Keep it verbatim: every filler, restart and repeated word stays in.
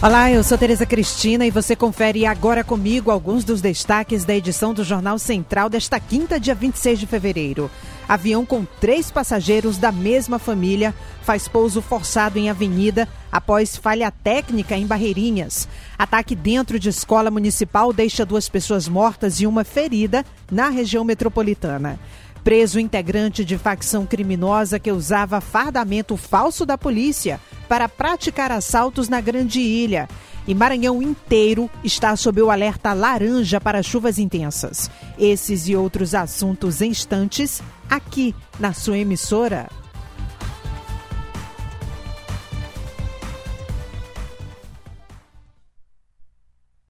Olá, eu sou Tereza Cristina e você confere agora comigo alguns dos destaques da edição do Jornal Central desta quinta, dia vinte e seis de fevereiro. Avião com três passageiros da mesma família faz pouso forçado em avenida após falha técnica em Barreirinhas. Ataque dentro de escola municipal deixa duas pessoas mortas e uma ferida na região metropolitana. Preso integrante de facção criminosa que usava fardamento falso da polícia para praticar assaltos na Grande Ilha. E Maranhão inteiro está sob o alerta laranja para chuvas intensas. Esses e outros assuntos em instantes, aqui na sua emissora.